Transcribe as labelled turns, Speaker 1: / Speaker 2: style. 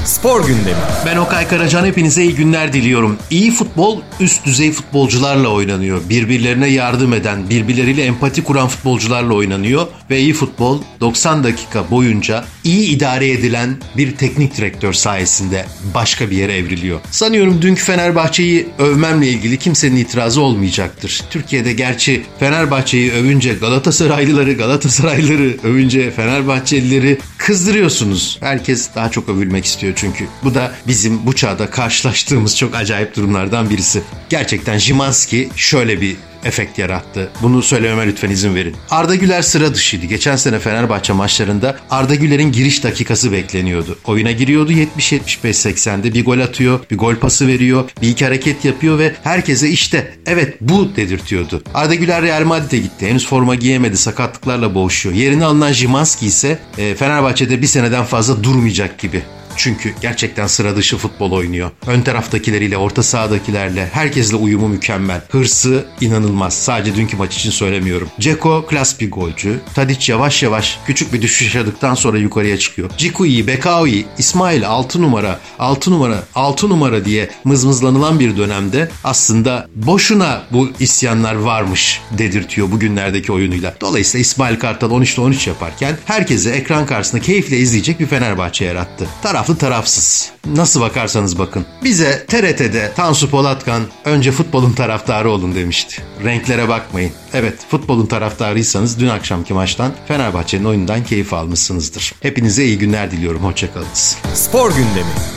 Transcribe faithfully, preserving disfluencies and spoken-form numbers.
Speaker 1: Spor gündemi.
Speaker 2: Ben Okay Karacan, hepinize iyi günler diliyorum. İyi futbol üst düzey futbolcularla oynanıyor. Birbirlerine yardım eden, birbirleriyle empati kuran futbolcularla oynanıyor. Ve iyi futbol doksan dakika boyunca iyi idare edilen bir teknik direktör sayesinde başka bir yere evriliyor. Sanıyorum dünkü Fenerbahçe'yi övmemle ilgili kimsenin itirazı olmayacaktır. Türkiye'de gerçi Fenerbahçe'yi övünce Galatasaraylıları, Galatasaraylıları övünce Fenerbahçelileri kızdırıyorsunuz. Herkes daha çok övülmek istiyor çünkü. Bu da bizim bu çağda karşılaştığımız çok acayip durumlardan birisi. Gerçekten Szymański şöyle bir efekt yarattı. Bunu söylememe lütfen izin verin. Arda Güler sıra dışıydı. Geçen sene Fenerbahçe maçlarında Arda Güler'in giriş dakikası bekleniyordu. Oyuna giriyordu, yetmiş yetmiş beş seksende bir gol atıyor, bir gol pası veriyor, bir iki hareket yapıyor ve herkese işte evet bu dedirtiyordu. Arda Güler Real Madrid'e gitti. Henüz forma giyemedi, sakatlıklarla boğuşuyor. Yerine alınan Szymański ise e, Fenerbahçe'de bir seneden fazla durmayacak gibi. Çünkü gerçekten sıra dışı futbol oynuyor. Ön taraftakileriyle, orta sahadakilerle, herkesle uyumu mükemmel. Hırsı inanılmaz. Sadece dünkü maç için söylemiyorum. Dzeko klas bir golcü. Tadic yavaş yavaş küçük bir düşüş yaşadıktan sonra yukarıya çıkıyor. Ciku iyi, Bekao iyi, İsmail altı numara, altı numara, altı numara diye mızmızlanılan bir dönemde aslında boşuna bu isyanlar varmış dedirtiyor bugünlerdeki oyunuyla. Dolayısıyla İsmail Kartal on üçte on üç yaparken herkese ekran karşısında keyifle izleyecek bir Fenerbahçe yarattı. Taraflı tarafsız. Nasıl bakarsanız bakın. Bize T R T'de Tansu Polatkan önce futbolun taraftarı olun demişti. Renklere bakmayın. Evet, futbolun taraftarıysanız dün akşamki maçtan, Fenerbahçe'nin oyunundan keyif almışsınızdır. Hepinize iyi günler diliyorum. Hoşça kalınız.
Speaker 1: Spor gündemi.